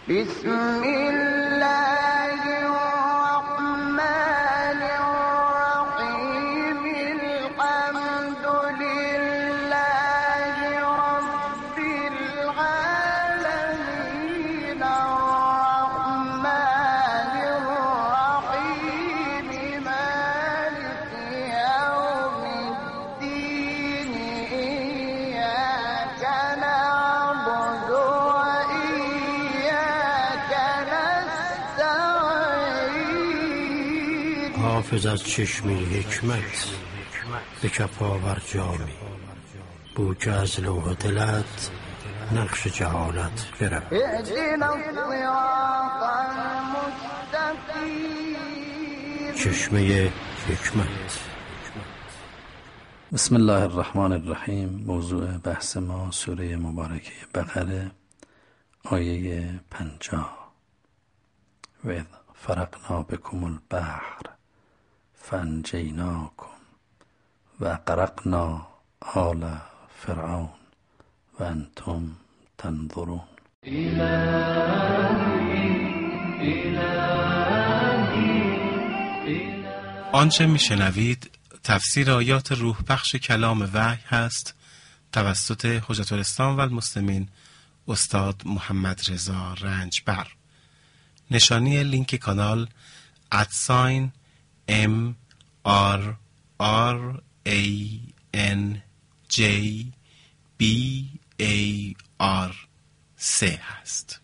بسم الله الرحمن الرحيم الحمد لله رب العالمين الرحمن الرحيم مالك يوم الدين إياك نعبد وإياك نستعين. حافظ از چشمه حکمت به کف آور جامی، بو که از لوح دلت نقش جهالت برم. اهدنا الصراط المستقیم. چشمه حکمت. بسم الله الرحمن الرحیم. موضوع بحث ما سوره مبارکه بقره، آیه 50. و اذ فرقنا بكم البحر فانجیناکم و غرقنا آل فرعون و انتم تنظرون. آنچه میشنوید تفسیر آیات روح بخش کلام وحی هست توسط حجت الاسلام و المسلمین استاد محمد رضا رنجبر. نشانی لینک کانال @MRRANJBAR3 هست.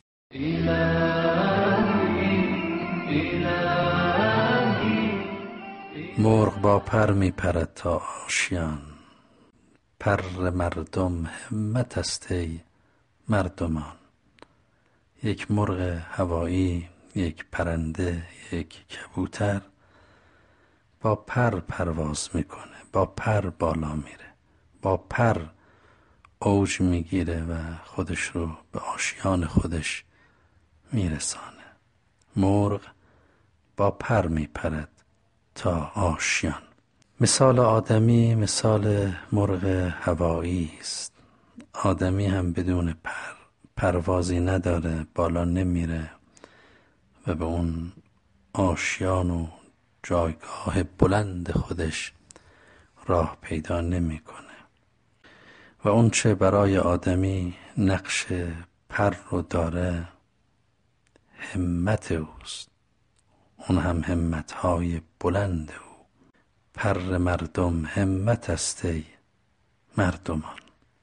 مرغ با پر می پرد تا آشیان، پر مردم همت است ای مردمان. یک مرغ هوایی، یک پرنده، یک کبوتر با پر پرواز میکنه، با پر بالا میره، با پر اوج میگیره و خودش رو به آشیان خودش میرسانه. مرغ با پر میپرد تا آشیان. مثال آدمی مثال مرغ هوایی است. آدمی هم بدون پروازی نداره، بالا نمیره و به اون آشیان و جایگاه بلند خودش راه پیدا نمیکنه. و اون چه برای آدمی نقش پر رو داره همت اوست، اون هم همتهای بلند او. پر مردم همت است ای مردمان.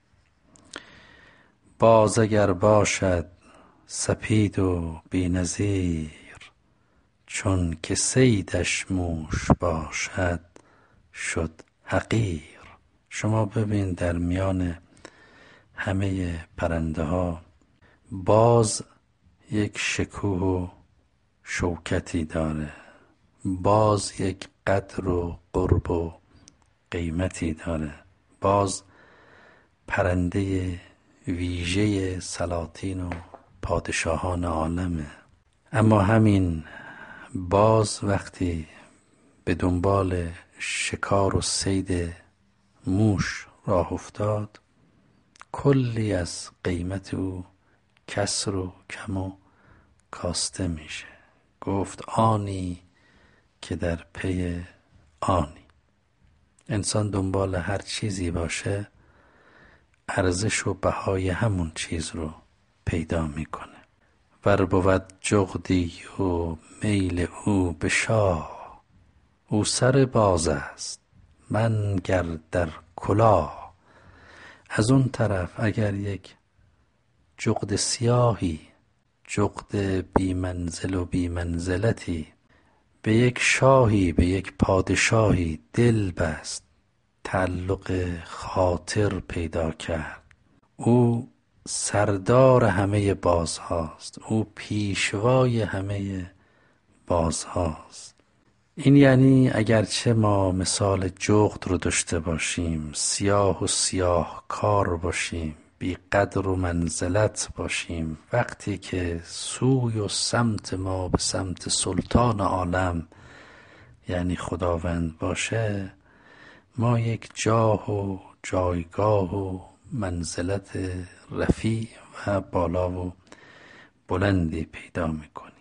باز اگر باشد سپید و بی‌نظیر، چون که صیدش موش باشد شد حقیر. شما ببین در میان همه پرنده ها باز یک شکوه و شوکتی داره، باز یک قدر و قرب و قیمتی داره، باز پرنده ویژه سلاطین و پادشاهان عالمه. اما همین باز وقتی به دنبال شکار و صید موش راه افتاد، کلی از قیمت او کسر و کم و کاسته میشه. گفت آنی که در پی آنی. انسان دنبال هر چیزی باشه ارزش و بهای همون چیز رو پیدا میکنه. ور بود جغدی و میل او به شاه، او سر باز است من گر در کلاه. از اون طرف اگر یک جغد سیاهی، جغد بی منزل و بی منزلتی به یک شاهی، به یک پادشاهی دل بست، تعلق خاطر پیدا کرد، او سردار همه بازهاست، او پیشوای همه بازهاست. این یعنی اگرچه ما مثال جغد رو داشته باشیم، سیاه و سیاه کار باشیم، بی قدر و منزلت باشیم، وقتی که سوی و سمت ما به سمت سلطان عالم یعنی خداوند باشه، ما یک جاه و جایگاه و منزلت رفیع و بالا و بلندی پیدا میکنی،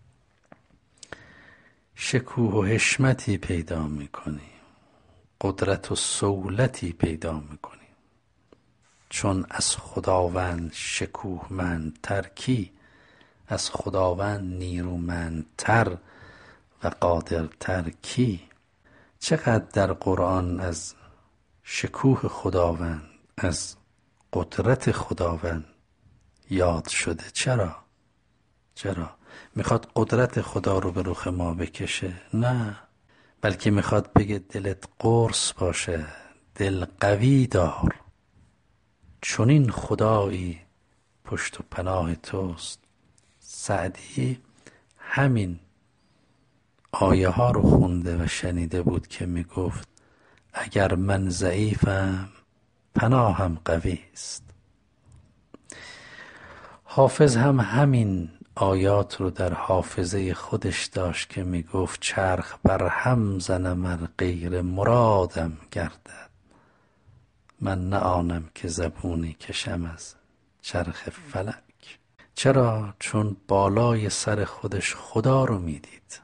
شکوه و حشمتی پیدا میکنی، قدرت و سهولتی پیدا میکنی. چون از خداوند شکوهمندتر کی؟ از خداوند نیرومندتر و قادرتر کی؟ چقدر در قرآن از شکوه خداوند، از قدرت خداوند یاد شده. چرا؟ میخواد قدرت خدا رو به رخ ما بکشه؟ نه، بلکه میخواد بگه دلت قرص باشه، دل قوی دار، چون این خدایی پشت و پناه توست. سعدی همین آیه ها رو خونده و شنیده بود که میگفت اگر من ضعیفم پناهم قوی است. حافظ هم همین آیات رو در حافظه خودش داشت که میگفت چرخ بر هم زنم ار غیر مرادم گردد، من نه آنم که زبونی کشم از چرخ فلک. چرا؟ چون بالای سر خودش خدا رو میدید.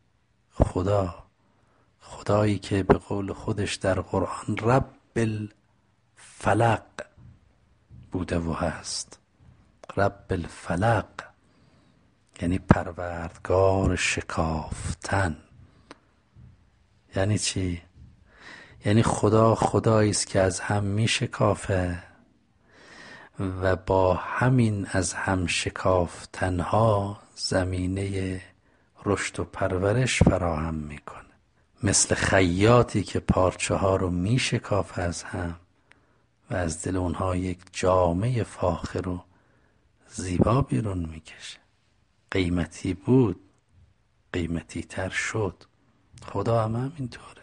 خدایی که به قول خودش در قرآن رب الفلق بوده و هست. رب الفلق یعنی پروردگار شکافتن. یعنی چی؟ یعنی خدایی است که از هم می شکافه و با همین از هم شکافتنها زمینه رشد و پرورش فراهم میکنه. مثل خیاطی که پارچه ها رو می شکافه از هم و از دل اونها یک جامه فاخر و زیبا بیرون میکشه. قیمتی بود، قیمتی تر شد. خدا هم همینطوره.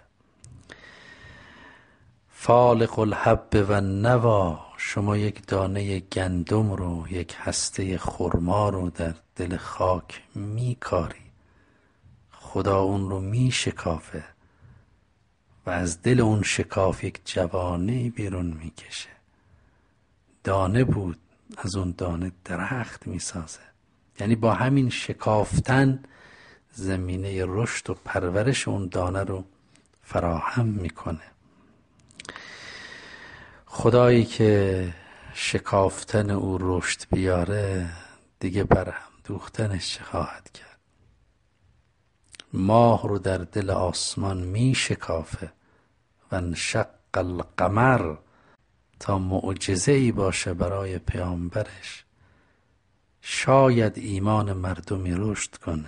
فالق الحب و النوا، شما یک دانه گندم رو، یک هسته خرما رو در دل خاک میکاری، خدا اون رو میشکافه و از دل اون شکاف یک جوانه بیرون میکشه. دانه بود، از اون دانه درخت میسازه. یعنی با همین شکافتن زمینه رشد و پرورش اون دانه رو فراهم میکنه. خدایی که شکافتن او رشد بیاره دیگه برهم دوختنش چه خواهد کرد؟ ماه رو در دل آسمان می شکافه و انشق القمر تا معجزه ای باشه برای پیامبرش. شاید ایمان مردمی رشد کنه.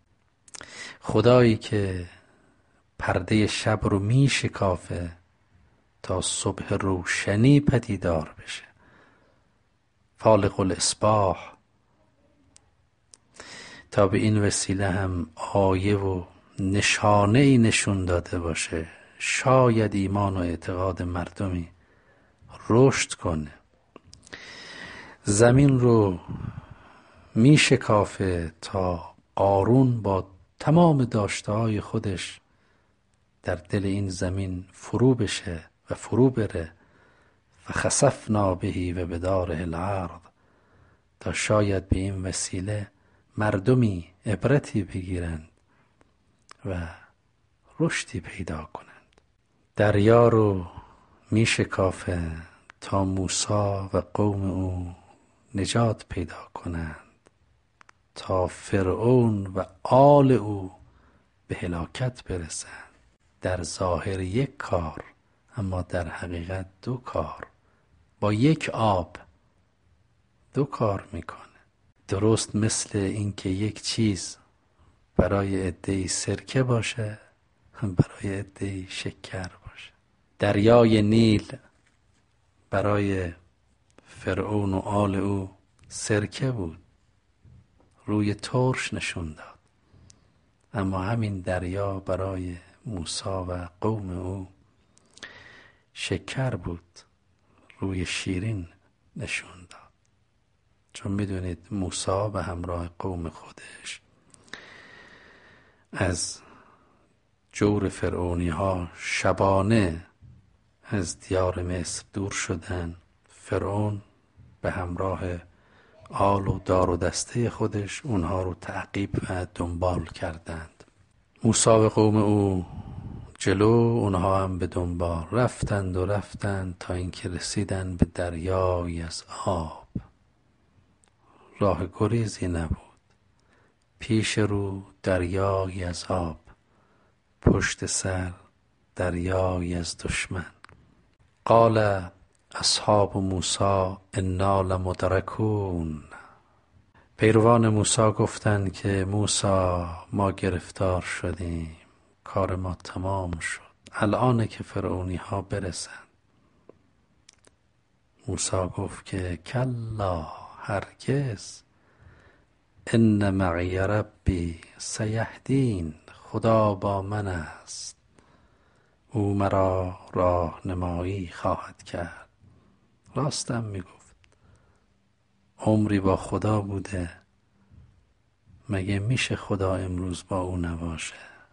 خدایی که پرده شب رو می شکافه تا صبح روشنی پدیدار بشه. فالق الاصباح، تا به این وسیله هم آیه و نشانه ای نشون داده باشه شاید ایمان و اعتقاد مردمی رشد کنه. زمین رو می شکافه تا قارون با تمام داشته‌های خودش در دل این زمین فرو بشه و فرو بره. و خسفنا بهی و بداره الارض، تا شاید به این وسیله مردمی عبرتی بگیرند و رشدی پیدا کنند. دریا رو می شکافه تا موسی و قوم او نجات پیدا کنند، تا فرعون و آل او به هلاکت برسند. در ظاهر یک کار اما در حقیقت دو کار. با یک آب دو کار میکنه. درست مثل این که یک چیز برای عده‌ای سرکه باشه، برای عده‌ای شکر باشه. دریای نیل برای فرعون و آل او سرکه بود، روی ترش نشون داد. اما همین دریا برای موسی و قوم او شکر بود، روی شیرین نشون داد. چون میدونید موسی به همراه قوم خودش از جور فرعونی ها شبانه از دیار مصر دور شدن. فرعون به همراه آل و دار و دسته خودش اونها رو تعقیب و دنبال کردند. موسی و قوم او جلو، اونها هم به دنبال رفتند تا اینکه رسیدن به دریایی از آب. راه گریزی نبود. پیش رو دریایی از آب، پشت سر دریایی از دشمن. قال اصحاب موسی انا لمدرکون. پیروان موسی گفتند که موسی ما گرفتار شدیم، کار ما تمام شد، الان که فرعونی ها برسن. موسی گفت که کلا، هرگز، ان معی ربی سیهدین، خدا با من است، او مرا راهنمایی خواهد کرد. راستم میگفت. عمری با خدا بوده، مگه میشه خدا امروز با او نباشه؟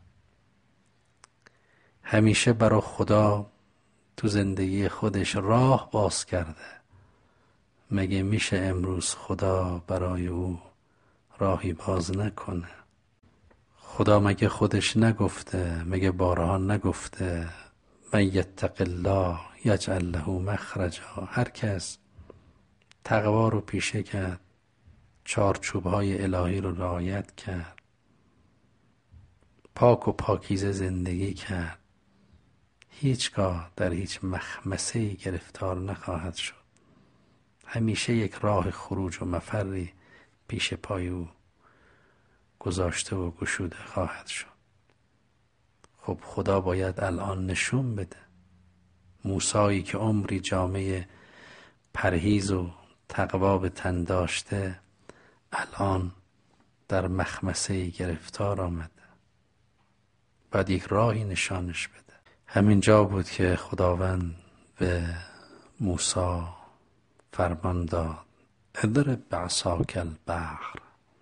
همیشه برای خدا تو زندگی خودش راه باز کرده، مگه میشه امروز خدا برای او راهی باز نکنه؟ خدا مگه خودش نگفته، مگه بارها نگفته من یتق الله یجعل له مخرجا؟ هر کس تقوا رو پیشه کرد، چارچوب‌های الهی رو رعایت کرد، پاک و پاکیزه زندگی کرد، هیچگاه در هیچ مخمسه‌ای گرفتار نخواهد شد. همیشه یک راه خروج و مفری پیش پای او گذاشته و گشوده خواهد شد. خب خدا باید الان نشون بده. موسایی که عمری جامعه پرهیز و تقوا به تن داشته، الان در مخمسه‌ای گرفتار آمده، باید یک راهی نشانش بده. همین جا بود که خداوند به موسی فرمان داد اضرب بعصاک البحر.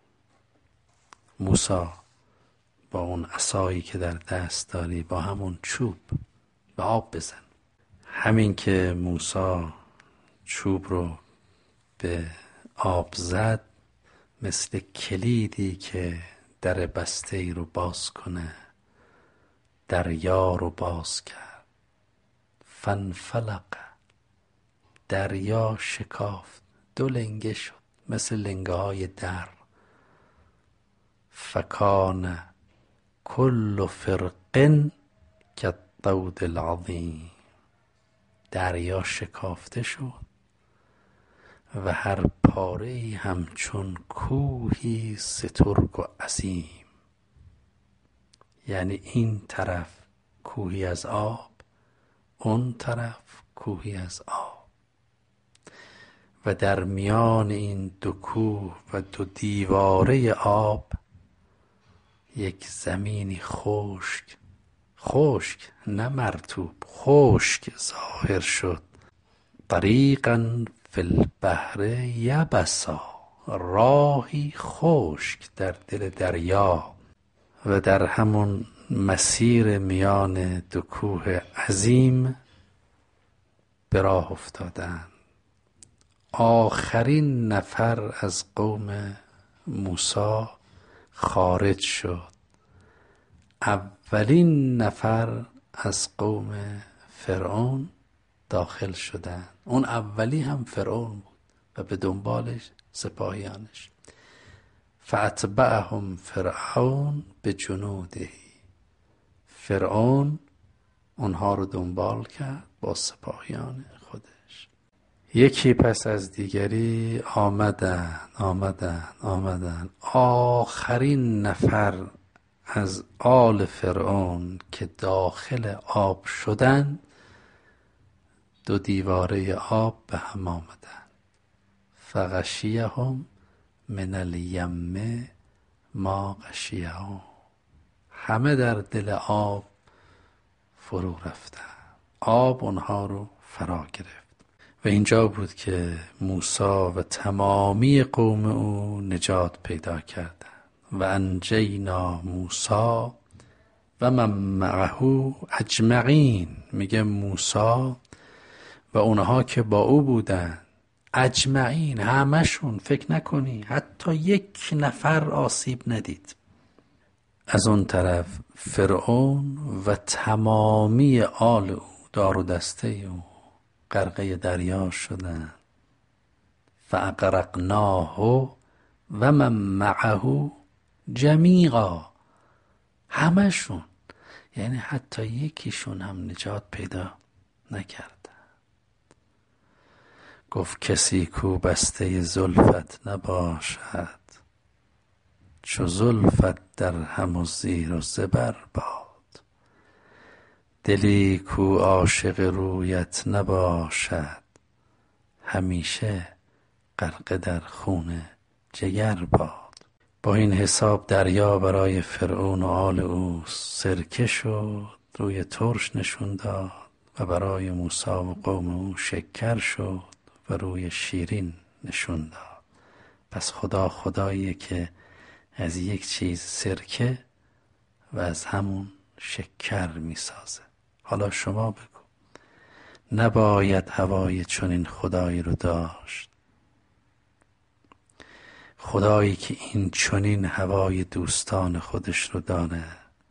موسی با اون عصایی که در دست داری، با همون چوب به آب بزن. همین که موسی چوب رو به آب زد، مثل کلیدی که در بسته ای رو باز کنه، دریا رو باز کرد. فانفلق، دریا شکافت، دو لنگه شد مثل لنگه های در. فکان کل فرق کالطود العظیم. دریا شکافته شد و هر پاره‌ای همچون کوهی سترگ و عظیم. یعنی این طرف کوهی از آب، اون طرف کوهی از آب، و در میان این دو کوه و دو دیواره آب یک زمینی خشک، خشک نه مرطوب، خشک ظاهر شد. طریقا فی البحر یبسا، راهی خشک در دل دریا. و در همون مسیر میان دو کوه عظیم به راه افتادند. آخرین نفر از قوم موسی خارج شد، اولین نفر از قوم فرعون داخل شدند. اون اولی هم فرعون بود و به دنبالش سپاهیانش. فاتبعهم فرعون بجنوده. فرعون اونها رو دنبال کرد با سپاهیان خودش. یکی پس از دیگری آمدن. آخرین نفر از آل فرعون که داخل آب شدن، دو دیواره آب به هم آمدن. فغشیهم من الیم ما غشیهم. همه در دل آب فرو رفتن، آب اونها رو فرا گرفت. و اینجا بود که موسی و تمامی قوم او نجات پیدا کردند. و انجینا موسی و من معه اجمعین. میگه موسی و اونها که با او بودن اجمعین، همشون. فکر نکنی حتی یک نفر آسیب ندید. از اون طرف فرعون و تمامی آل او، دار و دسته او، غرقه دریا شدند. فاغرقناه و من معه جمیعا. همشون، یعنی حتی یکیشون هم نجات پیدا نکرد. گفت کسی کو بسته زلفت نباشد، چو زلفت در هم و زیر و زبر باد. دلی کو عاشق رویت نباشد، همیشه غرقه در خون جگر باد. با این حساب دریا برای فرعون و آل او سرکه شد، روی ترش نشون داد، و برای موسی و قوم او شکر شد و روی شیرین نشون داد. پس خدا خداییه که از یک چیز سرکه و از همون شکر میسازه. حالا شما بگو، نباید هوای چنین خدایی رو داشت؟ خدایی که این چنین هوای دوستان خودش رو داره.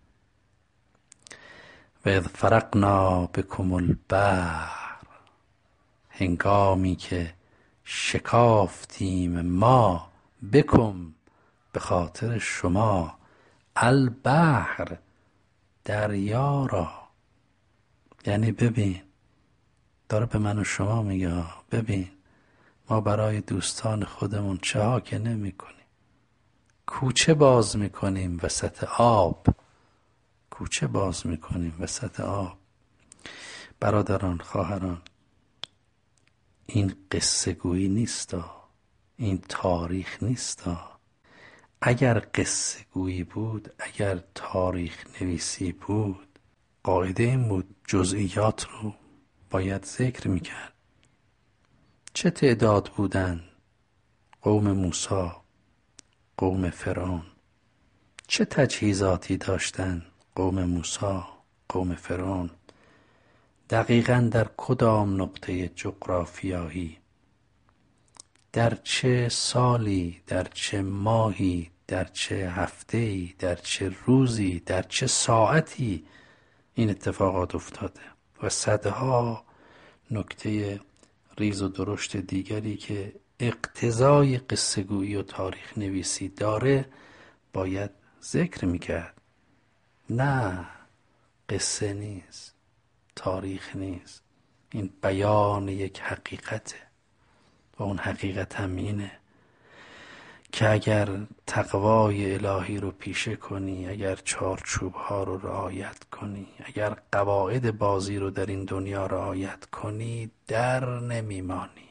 و اذ فرقنا بکم البحر، هنگامی که شکافتیم ما، بکم به خاطر شما، البحر دریا را. یعنی ببین، داره به من و شما میگه ببین ما برای دوستان خودمون چه ها که نمی کنیم. کوچه باز میکنیم وسط آب، کوچه باز میکنیم وسط آب. برادران، خواهران، این قصه گویی نیست، این تاریخ نیست. اگر قصه گویی بود، اگر تاریخ نویسی بود، قاعده این بود جزئیات رو باید ذکر میکرد. چه تعداد بودن قوم موسی، قوم فرعون؟ چه تجهیزاتی داشتن قوم موسی، قوم فرعون؟ دقیقاً در کدام نقطه جغرافیایی، در چه سالی، در چه ماهی، در چه هفته‌ای، در چه روزی، در چه ساعتی این اتفاقات افتاده؟ و صدها نکته ریز و درشت دیگری که اقتضای قصه گویی و تاریخ نویسی داره باید ذکر میکرد. نه، قصه نیست، تاریخ نیست، این بیان یک حقیقته. و اون حقیقت هم اینه که اگر تقوای الهی رو پیشه کنی، اگر چارچوب ها رو رعایت کنی، اگر قواعد بازی رو در این دنیا رعایت کنی، در نمیمانی.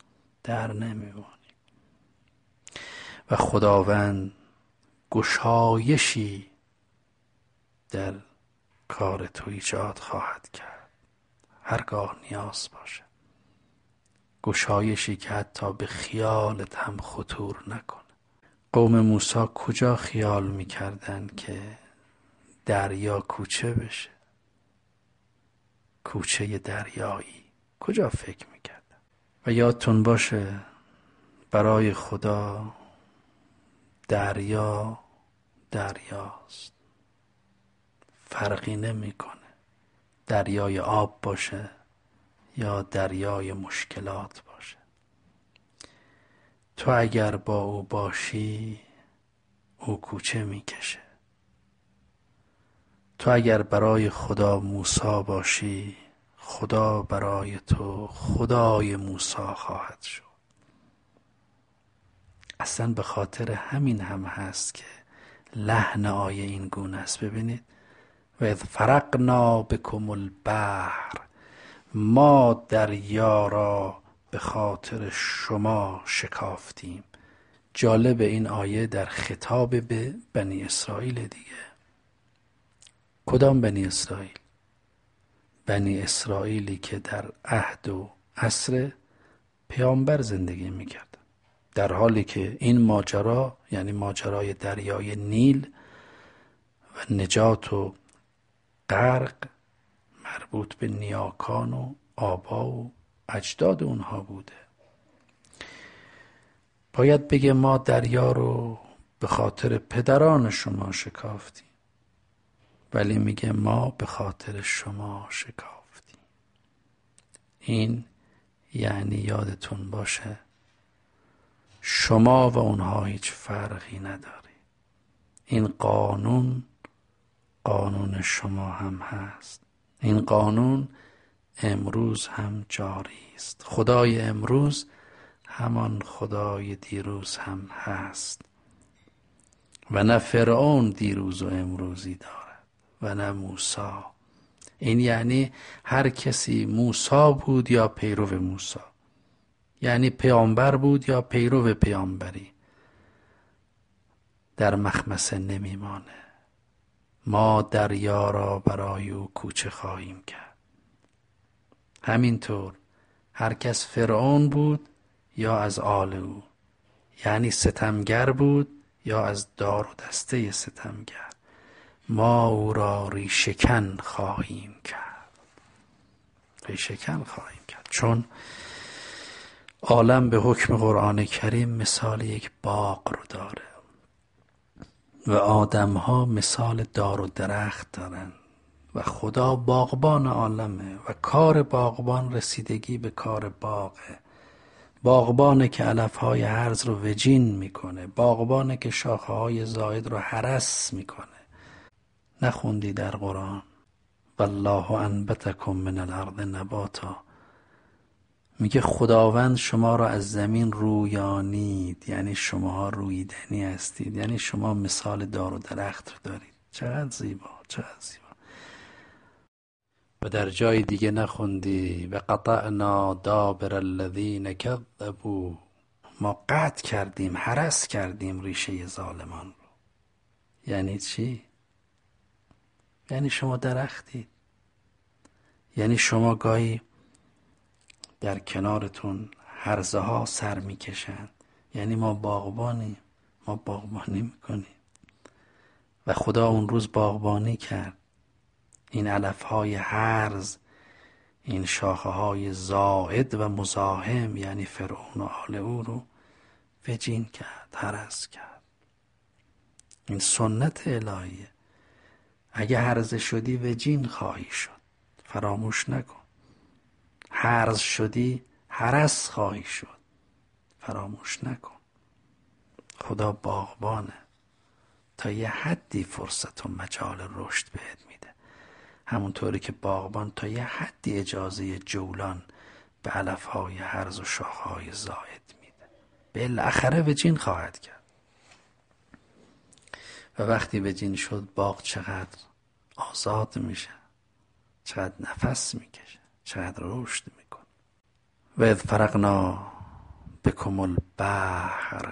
و خداوند گشایشی در کار تو ایجاد خواهد کرد هرگاه نیاز باشه. گشایشی که حتی به خیالت هم خطور نکنه. قوم موسی کجا خیال میکردن که دریا کوچه بشه؟ کوچه دریایی کجا فکر میکردن؟ و یادتون باشه برای خدا دریا دریاست، فرقی نمیکنه دریای آب باشه یا دریای مشکلات باشه. تو اگر با او باشی، او کوچه میکشه. تو اگر برای خدا موسی باشی، خدا برای تو خدای موسی خواهد شد. اصلا به خاطر همین هم هست که لحن آیه این گونه است. ببینید، و اذ فرقنا بکم البحر، ما دریا را به خاطر شما شکافتیم. جالب این آیه در خطاب به بنی اسرائیل دیگه. کدام بنی اسرائیل؟ بنی اسرائیلی که در عهد و عصر پیامبر زندگی میکرد، در حالی که این ماجرا، یعنی ماجرای دریای نیل و نجات و غرق، مربوط به نیاکان و آبا و اجداد اونها بوده. باید بگه ما دریا رو به خاطر پدران شما شکافتیم، ولی میگه ما به خاطر شما شکافتیم. این یعنی یادتون باشه شما و اونها هیچ فرقی نداره. این قانون قانون شما هم هست. این قانون امروز هم جاری است. خدای امروز همان خدای دیروز هم هست و نه فرعون دیروز و امروزی دارد و نه موسی. این یعنی هر کسی موسی بود یا پیرو موسی، یعنی پیامبر بود یا پیرو پیامبری، در مخمصه نمیمانه. ما دریا را برای او کوچه خواهیم کرد. همینطور هر کس فرعون بود یا از آل او، یعنی ستمگر بود یا از دار و دسته ستمگر، ما او را ریشه‌کن خواهیم کرد. ریشه‌کن خواهیم کرد. چون عالم به حکم قرآن کریم مثال یک باغ رو داره و آدم ها مثال دار و درخت دارن و خدا باغبان عالمه و کار باغبان رسیدگی به کار باغه. باغبانه که علفهای هرز رو وجین میکنه، باغبانه که شاخه های زائد رو هرس میکنه. نخوندی در قرآن والله انبتکم من الارض نباتا؟ میگه خداوند شما را از زمین رویانید، یعنی شما رویدنی هستید، یعنی شما مثال دار و درخت رو دارید. چقدر زیبا، چقدر زیبا. و در جای دیگه نخوندی و قطعنا دابر الذین کذبوا؟ ما قطع کردیم، هرس کردیم ریشه ظالمان رو. یعنی چی؟ یعنی شما درختید، یعنی شما گاهی در کنارتون هرزه ها سر میکشن، یعنی ما باغبانیم، ما باغبانی میکنیم و خدا اون روز باغبانی کرد. این علف های هرز، این شاخه های زائد و مزاحم، یعنی فرعون و آل او رو وجین کرد، هرس کرد. این سنت الهیه. اگه هرزه شدی وجین خواهی شد، فراموش نکن. هرز شدی هرس خواهی شد، فراموش نکن. خدا باغبانه، تا یه حدی فرصت و مجال رشد بهت میده، همونطوری که باغبان تا یه حدی اجازه جولان به علفهای هرز و شاخهای زائد میده. بالاخره وجین خواهد کرد و وقتی وجین شد باغ چقدر آزاد میشه، چقدر نفس میکشه، چقدر رشد میکنه. و اذ فرقنا بکم البحر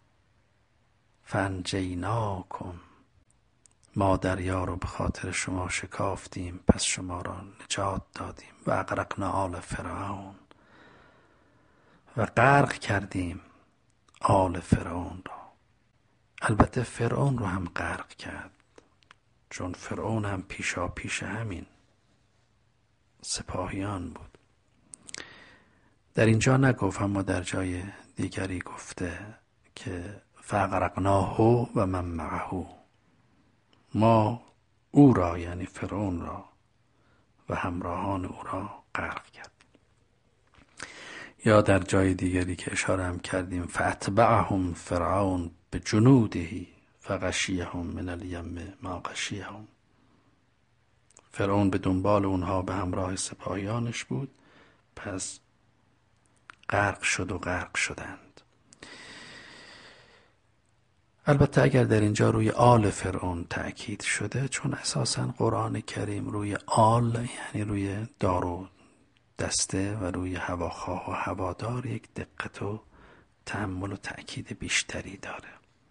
فانجیناکم، ما دریا رو به خاطر شما شکافتیم پس شما را نجات دادیم. و اغرقنا آل فرعون، و غرق کردیم آل فرعون را. البته فرعون رو هم غرق کرد، چون فرعون هم پیشا پیش همین سپاهیان بود. در اینجا نگفت، اما در جای دیگری گفته که فاغرقناه و من معه، ما او را یعنی فرعون را و همراهان او را غرق کردیم. یا در جای دیگری که اشاره هم کردیم فاتبعهم فرعون بجنوده فغشیهم من الیم ما غشیهم، فرعون به دنبال اونها به همراه سپاهیانش بود، پس غرق شد و غرق شدند. البته اگر در اینجا روی آل فرعون تأکید شده، چون اساساً قرآن کریم روی آل یعنی روی دار و دسته و روی هواخواه و هوادار یک دقت و تأمل و تأکید بیشتری داره،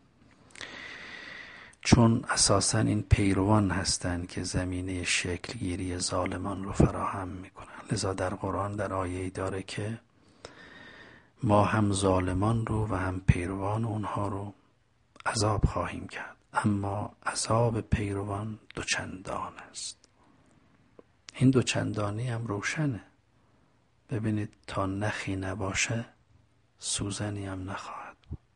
چون اساساً این پیروان هستند که زمینه شکلگیری ظالمان رو فراهم میکنن. لذا در قرآن در آیه‌ای داره که ما هم ظالمان رو و هم پیروان اونها رو عذاب خواهیم کرد، اما عذاب پیروان دوچندان است. این دوچندانی هم روشنه. ببینید تا نخی نباشه سوزنی هم نخواهد بود.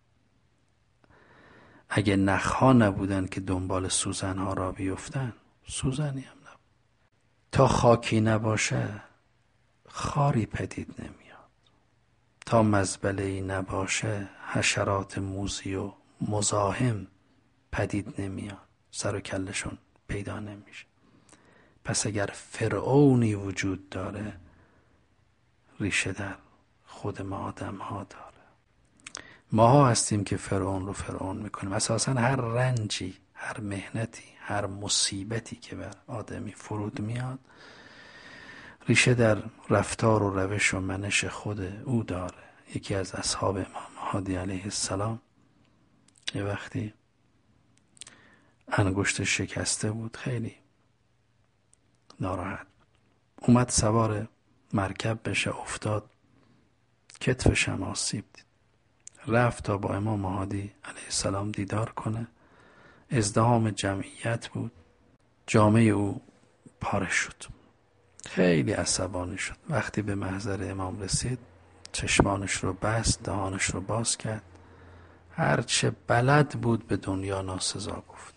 اگه نخها نبودن که دنبال سوزنها را بیفتن، سوزنی هم نبود. تا خاکی نباشه خاری پدید نمیاد. تا مزبله‌ای نباشه حشرات موذی و مزاحم پدید نمیاد، سر و کلشون پیدا نمیشه. پس اگر فرعونی وجود داره ریشه در خود ما آدم ها داره. ماها هستیم که فرعون رو فرعون میکنیم. اساسا هر رنجی، هر مهنتی، هر مصیبتی که بر آدمی فرود میاد ریشه در رفتار و روش و منش خود او داره. یکی از اصحاب امام هادی علیه السلام یه وقتی انگشت شکسته بود، خیلی ناراحت، اومد سوار مرکب بشه، افتاد، کتفش هم آسیب دید. رفت تا با امام هادی علیه السلام دیدار کنه. ازدحام جمعیت بود، جامه او پاره شد. خیلی عصبانی شد. وقتی به محضر امام رسید چشمانش رو بست، دهانش رو باز کرد، هرچه بلد بود به دنیا ناسزا گفت.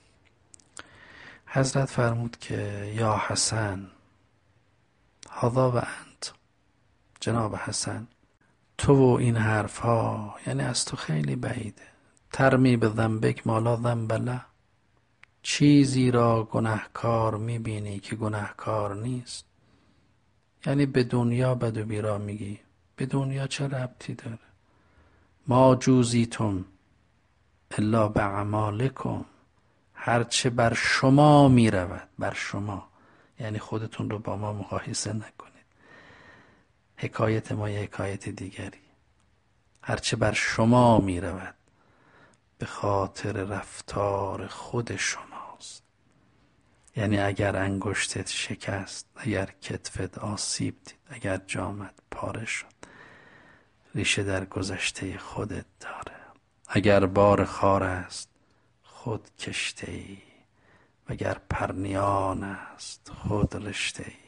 حضرت فرمود که یا حسن هذا و انت، جناب حسن تو و این حرف ها یعنی از تو خیلی بعیده. ترمی به ذنبک ما لا ذنب له، چیزی را گناهکار میبینی که گناهکار نیست. یعنی به دنیا بد و بیرا میگی، به دنیا چه ربطی داره؟ ما جوزیتم الا باعمالکم، هرچه بر شما میرود، بر شما یعنی خودتون رو با ما مقایسه نکنید. حکایت ما یه حکایت دیگری. هرچه بر شما میرود به خاطر رفتار خود شماست. یعنی اگر انگشتت شکست، اگر کتفت آسیب دید، اگر جامت پاره شد، ریشه در گذشته خودت داره. اگر بار خار است خود کشته ای، وگر پرنیان است خود رشته ای.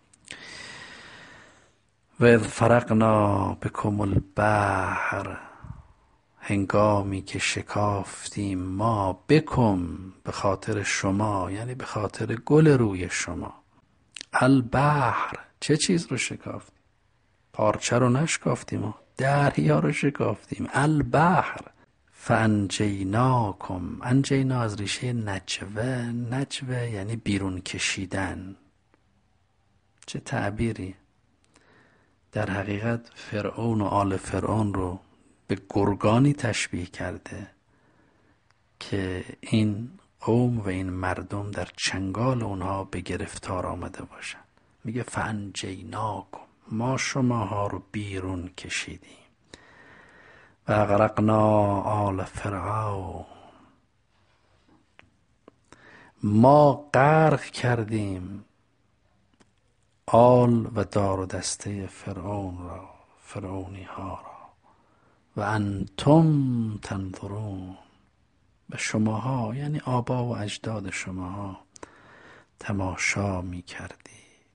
و اذ فرقنا بکم البحر، هنگامی که شکافتیم ما، بکم به خاطر شما، یعنی به خاطر گل روی شما. البحر، چه چیز رو شکافتیم؟ پارچه رو نشکافتیم ما، دریا رو شکافتیم. البحر فانجیناکم، انجینا از ریشه نجوه، نجوه یعنی بیرون کشیدن. چه تعبیری! در حقیقت فرعون و آل فرعون رو به گرگانی تشبیه کرده که این قوم و این مردم در چنگال اونها به گرفتار آمده باشن. میگه فانجیناکم، ما شماها رو بیرون کشیدیم. و اغرقنا آل فرعون، ما غرق کردیم آل و دار و دسته فرعون را، فرعونی ها را. و انتم تنظرون، به شماها یعنی آبا و اجداد شماها تماشا می کردید.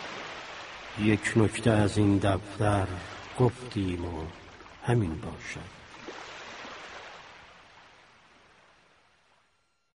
یک نکته از این دفتر گفتیم و همین باشد.